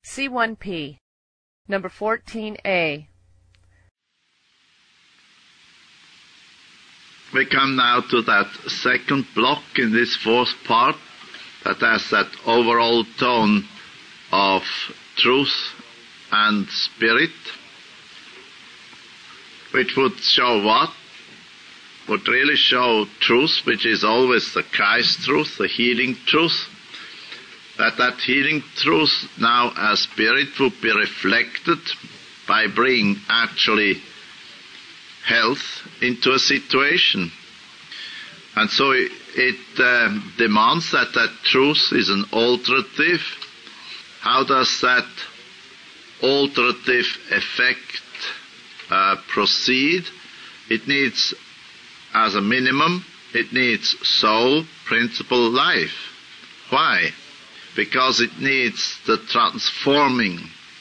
C1P, number 14A. We come now to that second block in this fourth part that has that overall tone of truth and spirit, which would show what? Would really show truth, which is always the Christ truth, the healing truth. That healing truth now as spirit would be reflected by bringing actually health into a situation. And so it demands that truth is an alternative. How does that alternative effect proceed? It needs, as a minimum, it needs soul, principle, life. Why? Because it needs the transforming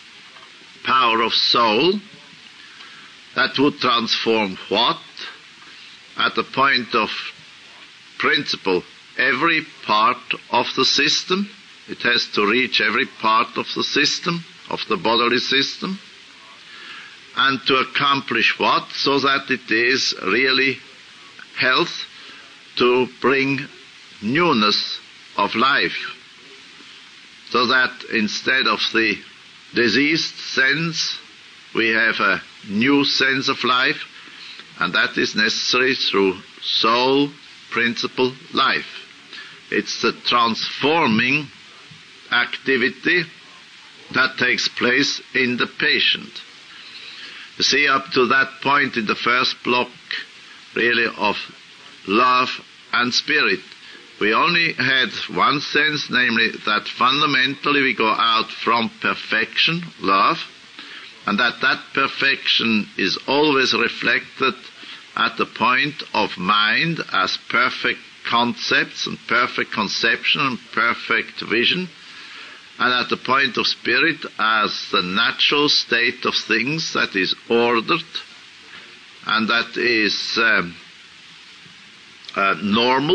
power of soul that would transform what? At the point of principle, every part of the system. It has to reach every part of the system, of the bodily system. And to accomplish what? So that it is really health, to bring newness of life. So that instead of the diseased sense, we have a new sense of life, and that is necessary through soul, principle, life. It's the transforming activity that takes place in the patient. You see, up to that point in the first block, really of love and spirit, we only had one sense, namely that fundamentally we go out from perfection, love, and that perfection is always reflected at the point of mind as perfect concepts and perfect conception and perfect vision, and at the point of spirit as the natural state of things that is ordered and that is normal.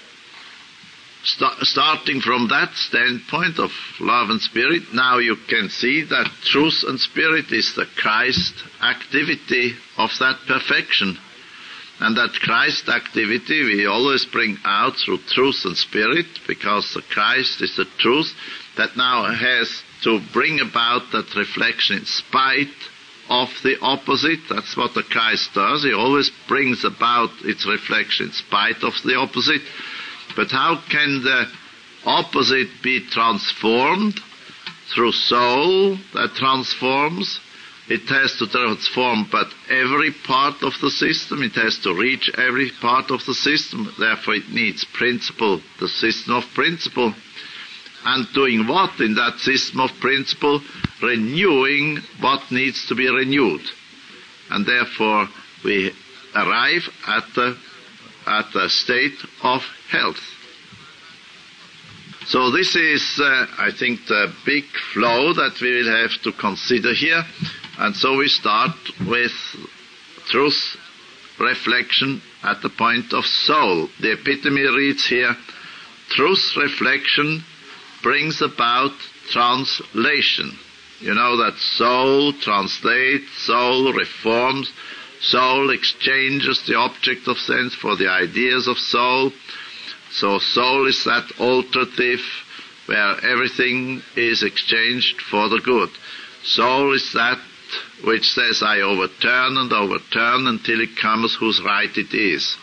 Starting from that standpoint of love and spirit, now you can see that truth and spirit is the Christ activity of that perfection. And that Christ activity we always bring out through truth and spirit, because the Christ is the truth that now has to bring about that reflection in spite of the opposite. That's what the Christ does. He always brings about its reflection in spite of the opposite. But how can the opposite be transformed? Through soul that transforms. It has to transform but every part of the system. It has to reach every part of the system. Therefore it needs principle, the system of principle. And doing what in that system of principle? Renewing what needs to be renewed. And therefore we arrive at the state of health. So this is, I think, the big flow that we will have to consider here. And so we start with truth, reflection at the point of soul. The epitome reads here, truth reflection brings about translation. You know that soul translates, soul reforms, soul exchanges the object of sense for the ideas of soul. So soul is that alternative where everything is exchanged for the good. Soul is that which says, I overturn and overturn until it comes whose right it is.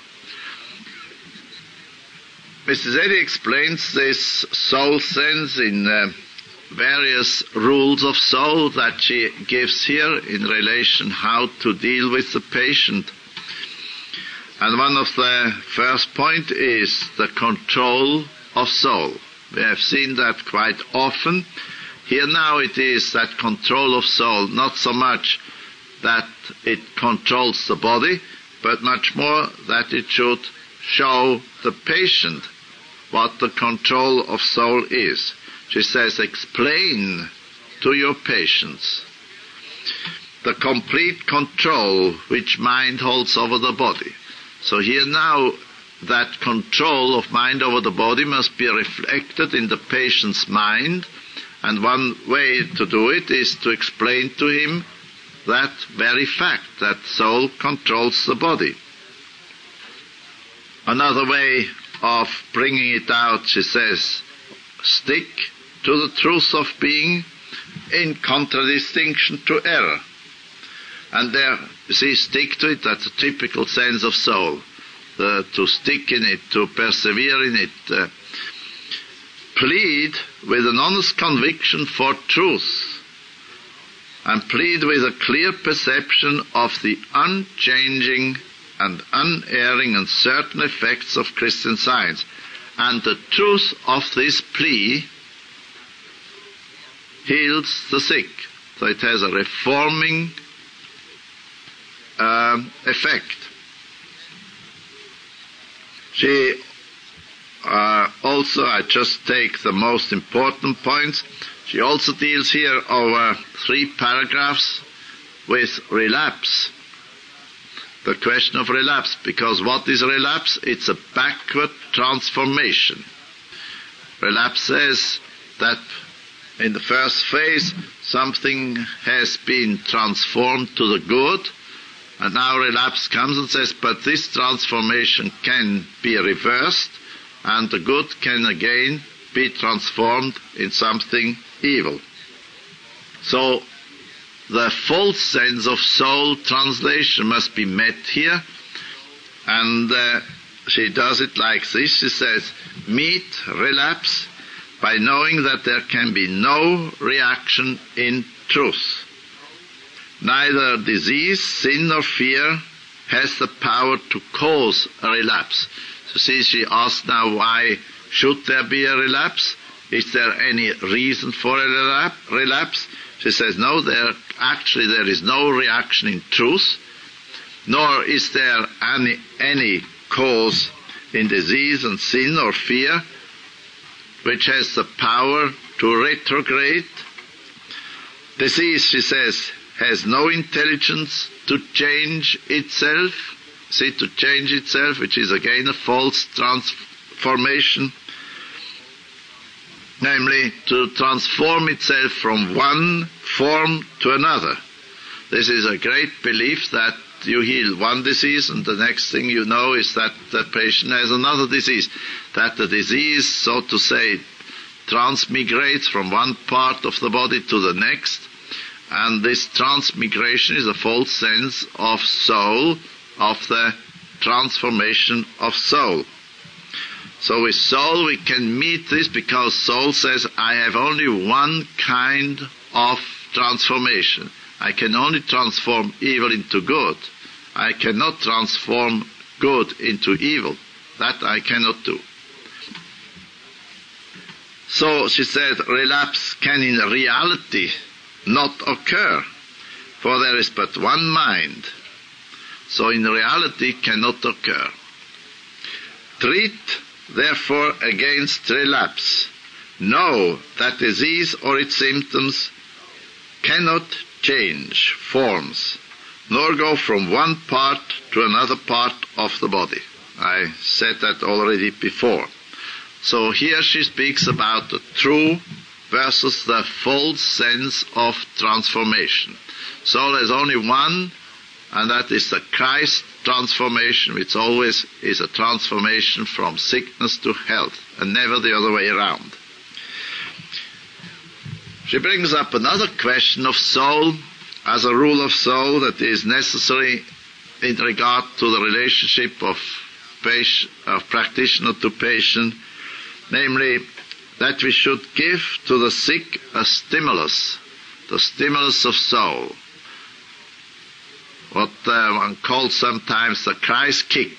Mrs. Eddy explains this soul sense in various rules of soul that she gives here in relation how to deal with the patient. And one of the first point is the control of soul. We have seen that quite often. Here now it is that control of soul, not so much that it controls the body, but much more that it should show the patient what the control of soul is. She says, explain to your patients the complete control which mind holds over the body. So here now, that control of mind over the body must be reflected in the patient's mind And one way to do it is to explain to him that very fact, that soul controls the body. Another way of bringing it out, she says, stick to the truth of being in contradistinction to error. And there, you see, stick to it, that's a typical sense of soul. To stick in it, to persevere in it. Plead with an honest conviction for truth. And plead with a clear perception of the unchanging and unerring and certain effects of Christian Science. And the truth of this plea heals the sick. So it has a reforming effect. She also, I just take the most important points, she also deals here over 3 paragraphs with relapse. The question of relapse, because what is relapse? It's a backward transformation. Relapse says that in the first phase something has been transformed to the good, and now relapse comes and says, but this transformation can be reversed, and the good can again be transformed in something evil. So the false sense of soul translation must be met here, and she does it like this. She says, meet relapse by knowing that there can be no reaction in truth. Neither disease, sin, nor fear has the power to cause a relapse. So see, she asks now, why should there be a relapse? Is there any reason for a relapse? She says, no, there is no reaction in truth, nor is there any cause in disease and sin or fear, which has the power to retrograde. Disease, she says, has no intelligence to change itself. See, to change itself, which is again a false transformation. Namely, to transform itself from one form to another. This is a great belief that you heal one disease and the next thing you know is that the patient has another disease. That the disease, so to say, transmigrates from one part of the body to the next. And this transmigration is a false sense of soul, of the transformation of soul. So with soul we can meet this because soul says, I have only one kind of transformation. I can only transform evil into good. I cannot transform good into evil. That I cannot do. So she said, relapse can in reality not occur, for there is but one mind. So in reality cannot occur. Treat, therefore, against relapse. Know that disease or its symptoms cannot change forms, nor go from one part to another part of the body. I said that already before. So here she speaks about the true versus the false sense of transformation. Soul has only one, and that is the Christ transformation, which always is a transformation from sickness to health, and never the other way around. She brings up another question of soul as a rule of soul that is necessary in regard to the relationship of practitioner to patient, namely that we should give to the sick a stimulus, the stimulus of soul, what one calls sometimes the Christ kick.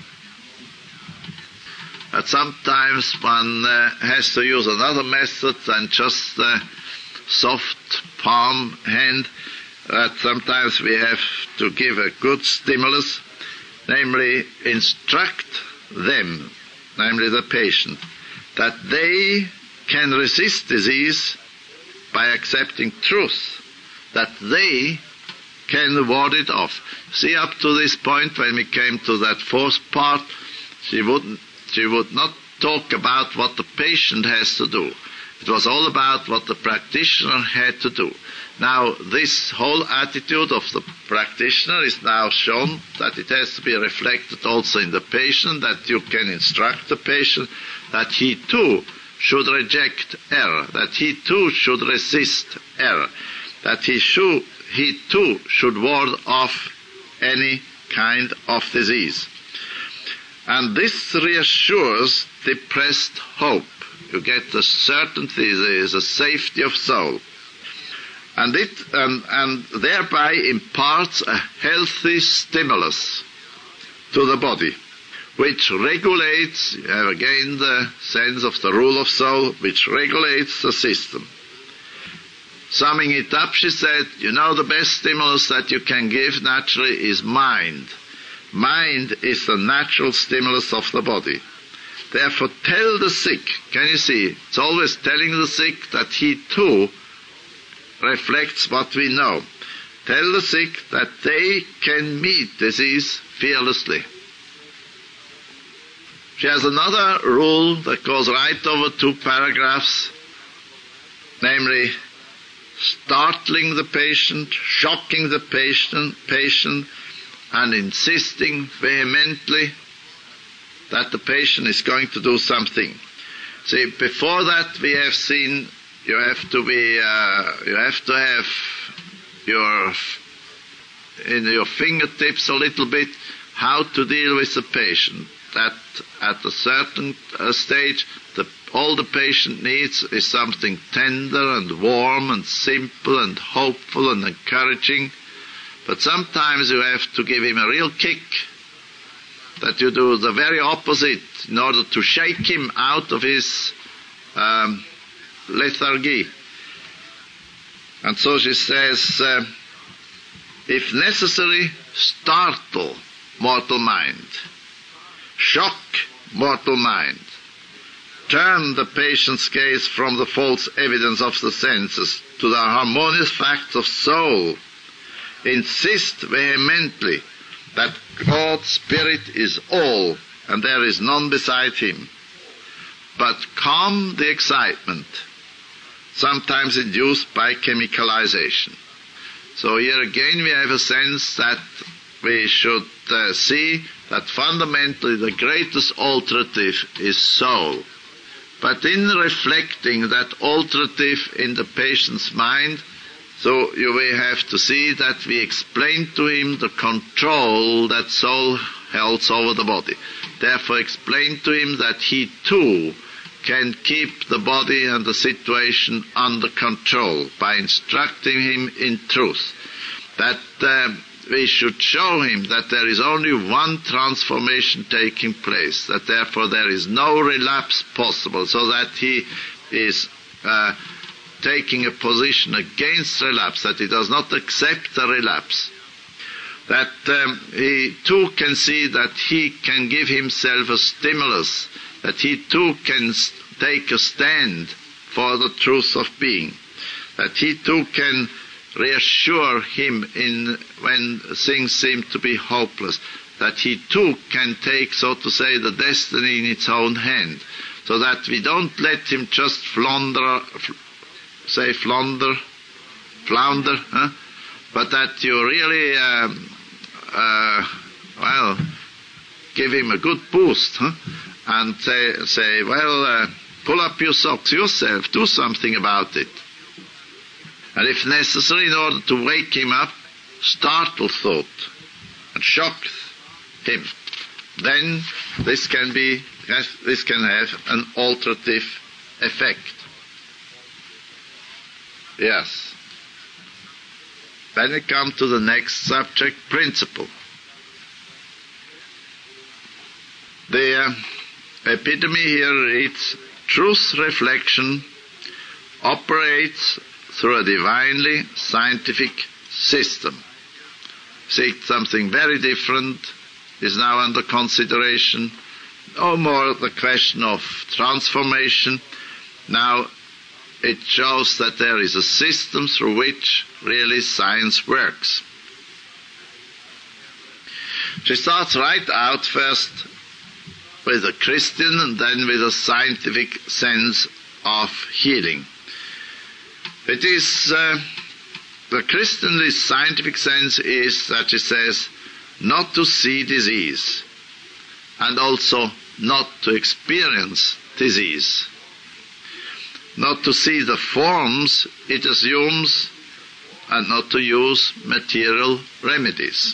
But sometimes one has to use another method than just the soft palm hand. Sometimes we have to give a good stimulus, namely instruct them, namely the patient, that they can resist disease by accepting truth, that they can ward it off. See, up to this point, when we came to that fourth part, she would not talk about what the patient has to do. It was all about what the practitioner had to do. Now, this whole attitude of the practitioner is now shown that it has to be reflected also in the patient, that you can instruct the patient that he too should reject error, that he too should resist error, that he too should ward off any kind of disease. And this reassures depressed hope. You get the certainty, there is a safety of soul. And thereby imparts a healthy stimulus to the body, which regulates, you have again the sense of the rule of soul, which regulates the system. Summing it up, she said, the best stimulus that you can give naturally is mind. Mind is the natural stimulus of the body. Therefore, tell the sick, can you see, it's always telling the sick that he too reflects what we know. Tell the sick that they can meet disease fearlessly. She has another rule that goes right over 2 paragraphs, namely startling the patient, shocking the patient, and insisting vehemently that the patient is going to do something. See, before that we have seen you have to have in your fingertips a little bit how to deal with the patient. That at a certain stage, all the patient needs is something tender and warm and simple and hopeful and encouraging. But sometimes you have to give him a real kick, that you do the very opposite in order to shake him out of his lethargy. And so she says, if necessary, startle mortal mind, shock mortal mind, turn the patient's gaze from the false evidence of the senses to the harmonious facts of soul, insist vehemently that God's Spirit is all and there is none beside him, but calm the excitement, sometimes induced by chemicalization. So here again we have a sense that we should see that fundamentally the greatest alternative is soul. But in reflecting that alternative in the patient's mind, so you will have to see that we explain to him the control that soul holds over the body. Therefore explain to him that he too can keep the body and the situation under control by instructing him in truth. That we should show him that there is only one transformation taking place, that therefore there is no relapse possible, so that he is taking a position against relapse, that he does not accept a relapse, that he too can see that he can give himself a stimulus, that he too can take a stand for the truth of being, that he too can reassure him when things seem to be hopeless, that he too can take, so to say, the destiny in its own hand, so that we don't let him just flounder, but that you really, give him a good boost, and say, pull up your socks yourself, do something about it. And if necessary, in order to wake him up, startle thought and shock him. Then this can have an alterative effect. Yes. Then we come to the next subject, principle. The epitome here reads, truth reflection operates through a divinely scientific system. See, something very different is now under consideration. No more the question of transformation. Now it shows that there is a system through which really science works. She starts right out first with a Christian and then with a scientific sense of healing. It is, the Christianly scientific sense is that it says not to see disease and also not to experience disease. Not to see the forms it assumes and not to use material remedies.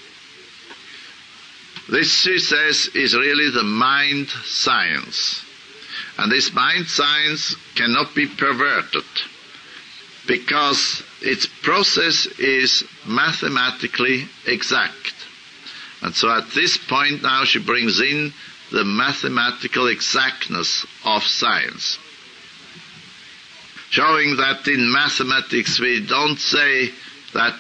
This, she says, is really the mind science. And this mind science cannot be perverted because its process is mathematically exact. And so at this point now she brings in the mathematical exactness of science, showing that in mathematics we don't say that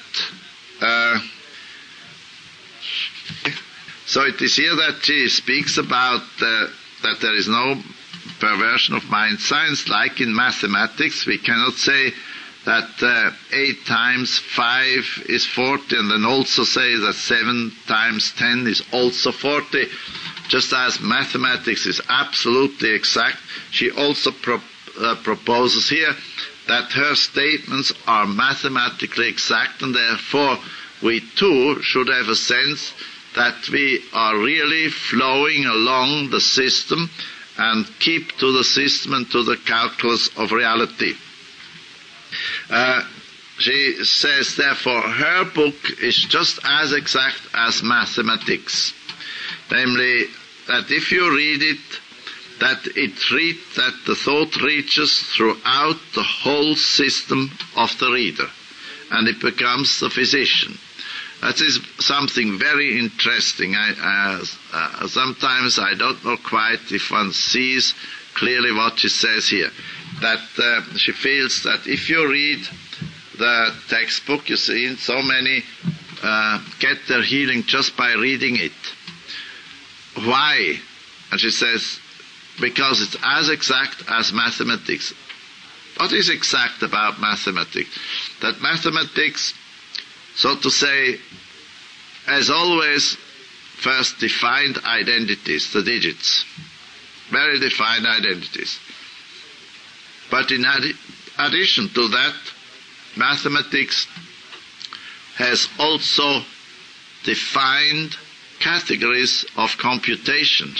so it is here that she speaks about that there is no perversion of mind science. Like in mathematics, we cannot say that 8 times 5 is 40, and then also say that 7 times 10 is also 40. Just as mathematics is absolutely exact, she also proposes here that her statements are mathematically exact, and therefore we too should have a sense that we are really flowing along the system and keep to the system and to the calculus of reality. She says, therefore, her book is just as exact as mathematics. Namely, that if you read it, that the thought reaches throughout the whole system of the reader, and it becomes the physician. That is something very interesting. Sometimes I don't know quite if one sees clearly what she says here. That she feels that if you read the textbook, you see so many get their healing just by reading it. Why? And she says, because it's as exact as mathematics. What is exact about mathematics? That mathematics, so to say, has always first defined identities, the digits. Very defined identities. But in addition to that, mathematics has also defined categories of computation.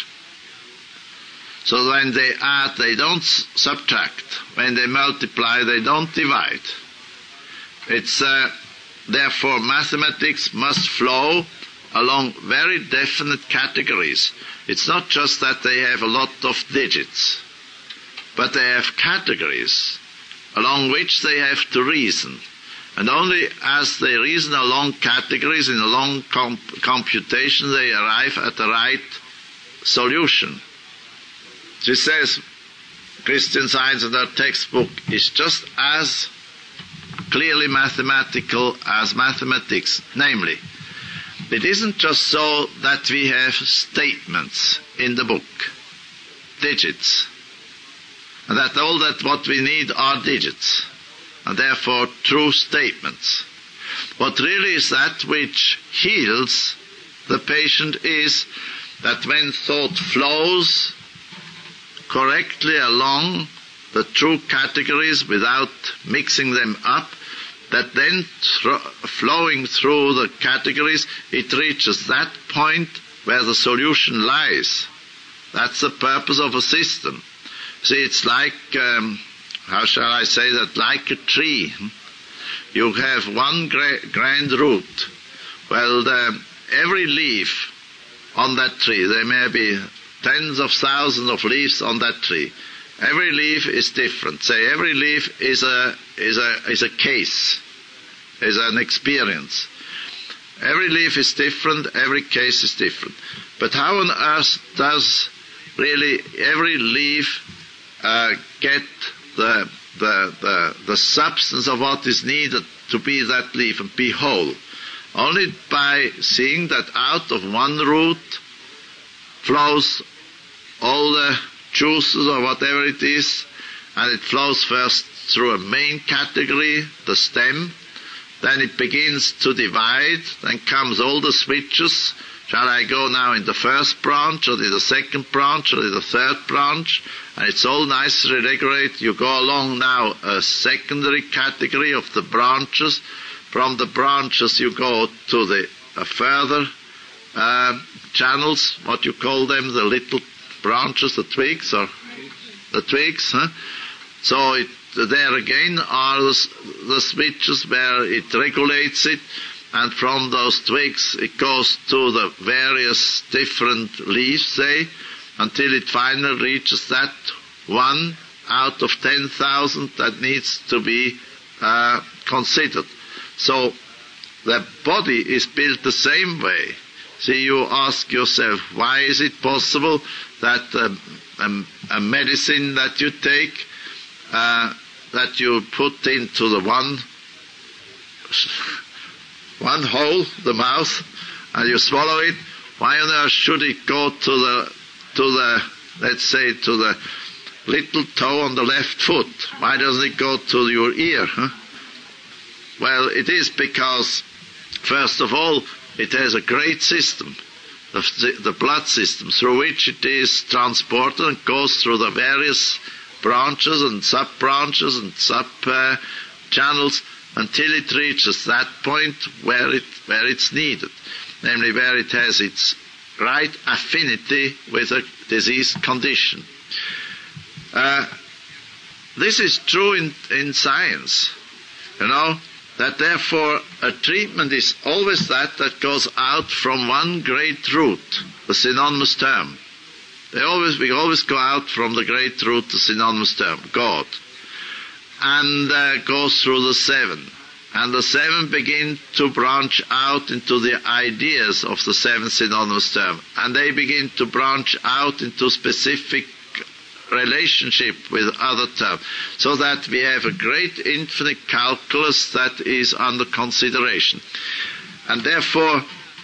So when they add, they don't subtract. When they multiply, they don't divide. It's therefore mathematics must flow along very definite categories. It's not just that they have a lot of digits, but they have categories along which they have to reason. And only as they reason along categories in a long computation, they arrive at the right solution. She says, Christian Science in her textbook is just as clearly mathematical as mathematics. Namely, it isn't just so that we have statements in the book, digits, and that all that what we need are digits, and therefore true statements. What really is that which heals the patient is that when thought flows correctly along the true categories without mixing them up, that then flowing through the categories, it reaches that point where the solution lies. That's the purpose of a system. See, it's like, how shall I say that, like a tree. You have one grand root. Well, every leaf on that tree, there may be tens of thousands of leaves on that tree. Every leaf is different. Say every leaf is a case, is an experience. Every leaf is different, every case is different. But how on earth does really every leaf get the substance of what is needed to be that leaf and be whole? Only by seeing that out of one root flows all the juices or whatever it is, and it flows first through a main category, the stem, then it begins to divide, then comes all the switches Shall I go now in the first branch, or in the second branch, or in the third branch? And it's all nicely regulated. You go along now a secondary category of the branches. From the branches you go to the further channels, what you call them, the little branches, the twigs, or the twigs. So there again are the switches where it regulates it, and from those twigs it goes to the various different leaves, say, until it finally reaches that one out of 10,000 that needs to be considered. So the body is built the same way. See, you ask yourself, why is it possible that a medicine that you take, that you put into the one hole, the mouth, and you swallow it, why on earth should it go to the let's say to the little toe on the left foot? Why doesn't it go to your ear? Well, it is because, first of all, it has a great system, the blood system, through which it is transported and goes through the various branches and sub-branches and sub-channels until it reaches that point where it's needed, namely where it has its right affinity with a diseased condition. This is true in science, that therefore a treatment is always that goes out from one great root, the synonymous term. We always go out from the great root, the synonymous term, God, and goes through the seven. And the seven begin to branch out into the ideas of the seven synonymous term, and they begin to branch out into specific relationship with other terms, so that we have a great infinite calculus that is under consideration. And therefore,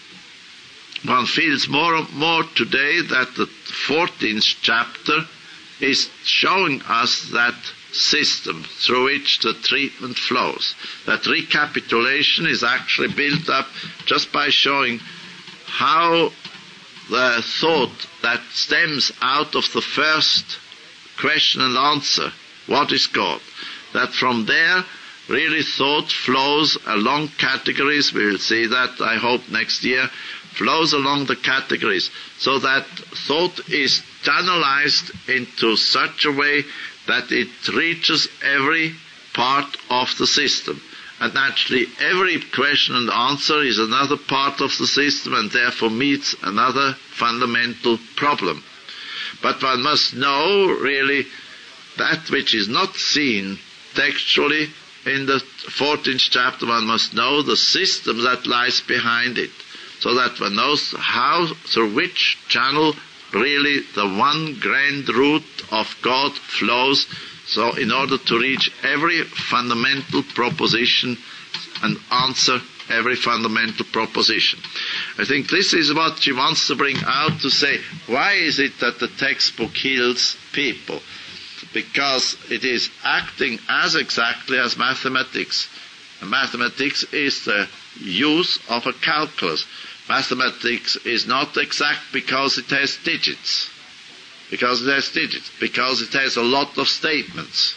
one feels more and more today that the 14th chapter is showing us that system through which the treatment flows. That recapitulation is actually built up just by showing how the thought that stems out of the first question and answer, what is God? That from there, really thought flows along categories. We will see that, I hope, next year, flows along the categories, so that thought is channelized into such a way that it reaches every part of the system. And naturally, every question and answer is another part of the system, and therefore meets another fundamental problem. But one must know, really, that which is not seen textually in the 14th chapter. One must know the system that lies behind it, so that one knows how, through which channel, really the one grand root of God flows, so in order to reach every fundamental proposition and answer every fundamental proposition. I think this is what she wants to bring out, to say, why is it that the textbook heals people? Because it is acting as exactly as mathematics. And mathematics is the use of a calculus. Mathematics is not exact because it has digits. Because it has a lot of statements.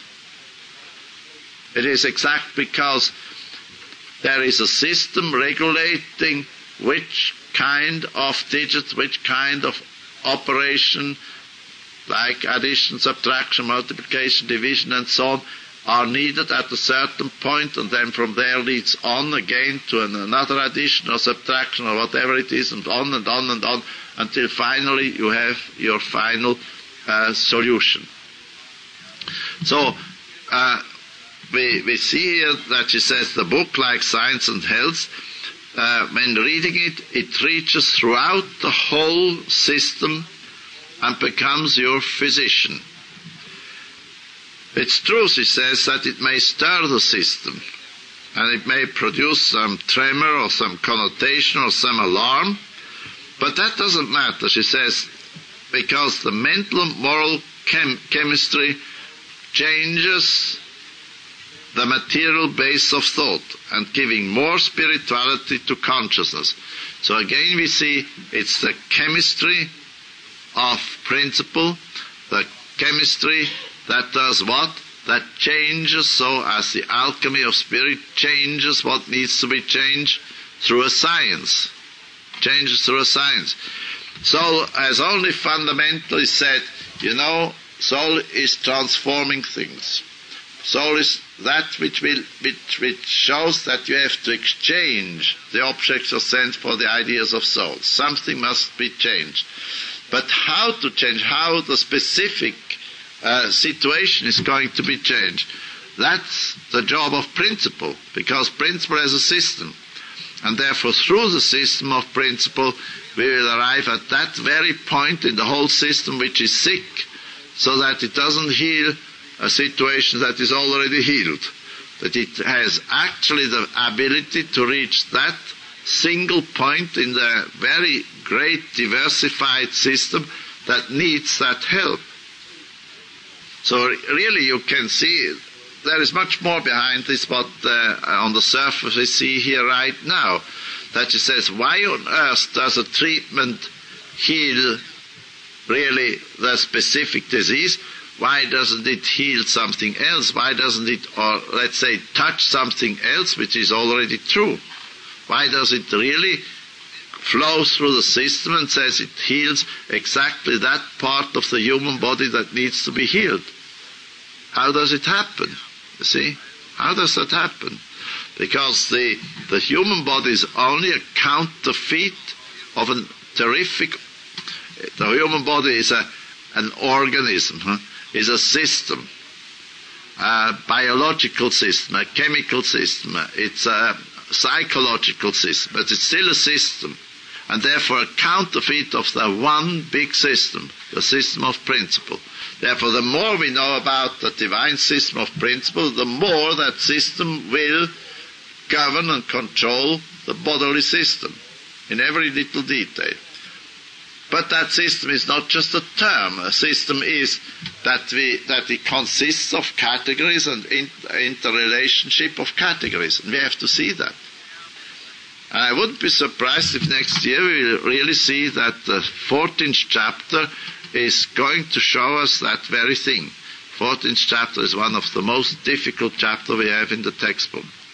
It is exact because there is a system regulating which kind of digits, which kind of operation, like addition, subtraction, multiplication, division, and so on, are needed at a certain point, and then from there leads on again to another addition or subtraction or whatever it is, and on and on and on, until finally you have your final solution. So, we see here that she says the book, like Science and Health, when reading it, it reaches throughout the whole system and becomes your physician. It's true, she says, that it may stir the system, and it may produce some tremor or some connotation or some alarm, but that doesn't matter, she says, because the mental and moral chemistry changes the material base of thought and giving more spirituality to consciousness. So again we see it's the chemistry of principle, the chemistry that does what? That changes, so as the alchemy of spirit changes what needs to be changed through a science. Changes through a science. Soul has only fundamentally said, soul is transforming things. Soul is that which shows that you have to exchange the objects of sense for the ideas of soul. Something must be changed. But how to change, how the specific situation is going to be changed, that's the job of principle, because principle has a system. And therefore, through the system of principle, we will arrive at that very point in the whole system which is sick, so that it doesn't heal a situation that is already healed. That it has actually the ability to reach that single point in the very great diversified system that needs that help. So really you can see there is much more behind this what on the surface we see here right now. That he says, why on earth does a treatment heal really the specific disease? Why doesn't it heal something else? Why doesn't it, or let's say, touch something else which is already true? Why does it really flow through the system and says it heals exactly that part of the human body that needs to be healed? How does it happen? You see? How does that happen? Because the human body is only a counterfeit of a terrific... The human body is an organism, is a system, a biological system, a chemical system, it's a psychological system, but it's still a system, and therefore a counterfeit of the one big system, the system of principle. Therefore, the more we know about the divine system of principle, the more that system will govern and control the bodily system in every little detail. But that system is not just a term. A system is that it consists of categories and interrelationship of categories, and we have to see that. And I wouldn't be surprised if next year we will really see that the 14th chapter is going to show us that very thing. 14th chapter is one of the most difficult chapters we have in the textbook.